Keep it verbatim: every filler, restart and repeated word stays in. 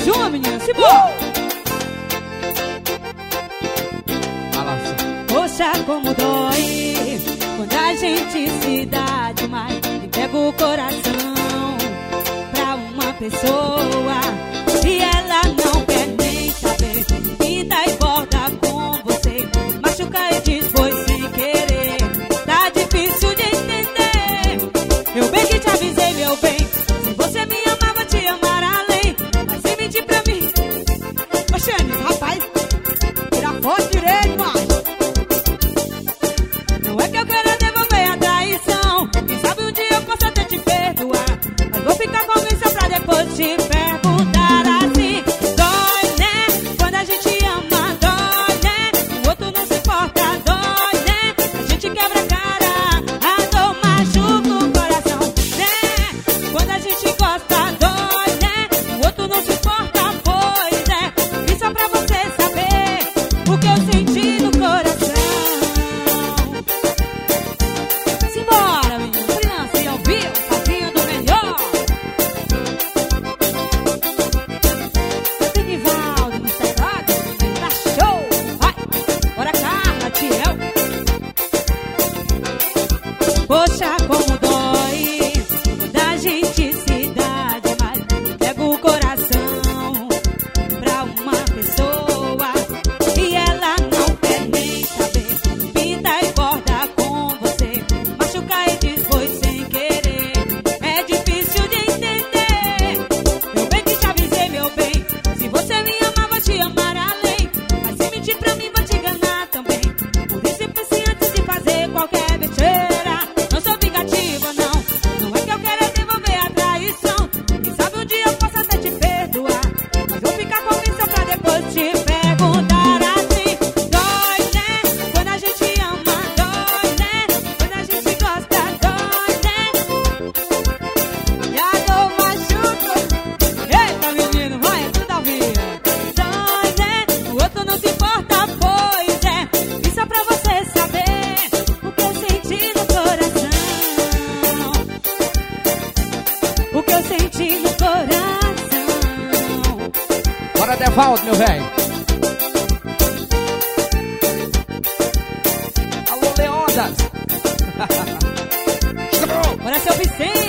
Mais uma, menina, se boa! Poxa, como dói quando a gente se dá demais e pega o coração pra uma pessoa e ela não quer nem saber. Pinta e borda com você, machuca e diz foi sem querer. Tá difícil de entender. Eu bem que te avisei, meu bem. Se você me amar, vou te amar além. Mas sem mentir pra mim. Oxene, rapaz, tira a foto direito, mano. Não é que eu quero devolver a traição. Quem sabe um dia eu posso até te perdoar. Mas vou ficar com isso pra depois te perguntar assim. Dói, né? Quando a gente ama, dói, né? O outro não se importa, dói, né? A gente quebra a cara, a dor machuca o coração, né? Quando a gente gosta, dói, né? O outro não se importa, pois é. E só pra você saber o que eu senti no coração. Simbora, menino, criança, e ouvir o papinho do melhor. Benivaldo no teclado, tá show. Vai, bora cá, Tiel. Poxa, como dói quando a gente se dá demais. Pega o coração pra uma pessoa e ela não quer nem saber. Pinta e borda com você, machuca e diz foi sem querer. É difícil de entender. Eu bem que te avisei, meu bem. Se você me amar, vou te amar além. Mas se mentir pra mim, vou te enganar também. Por isso eu pensei antes de fazer qualquer besteira. Não sou vingativa, não. Não é que eu quero devolver a traição. Quem sabe um dia eu posso até te perdoar. Mas vou ficar com isso pra depois te perguntar assim. Dói, né? Quando a gente ama, dói, né? Quando a gente gosta, dói, né? E a dor machuca. Eita, menino, vai, é tudo ao vivo. Dói, né? O outro não se importa, pois é. Isso é pra você saber o que eu senti no coração. O que eu senti no coração. Bora, Devaldo, meu velho. Alô, Leondas. Bora, seu Vicente.